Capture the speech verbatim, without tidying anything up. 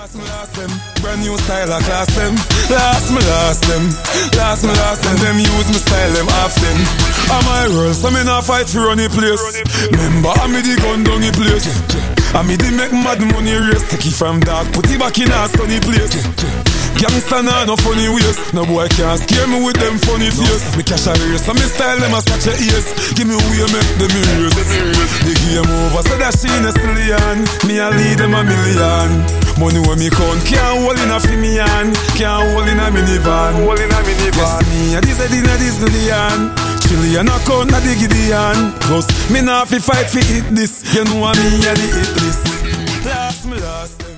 Last me last them, brand new style I class them. Last me last them, last me last them. Them use me style them often. I'm my world, so me not fight for any place. Remember I me the gun down the place. I me the make mad money race. Take it from dark, put it back in a sunny place. Gangsta nah no funny ways. No boy can't scare me with them funny face. Me cash a race, so me style them a scratch a ears. Give me way make them erase. The game over, so that she in a stallion. Me a lead them a million. Money when me count, can't hold in a fimian. Can't hold in a minivan. Hold in a minivan. Yes me a this a dinner Disneyland. Trillion account na the Gideon. Plus me nah fi fight fi hit this. You know a me a the hit list. Last me last them.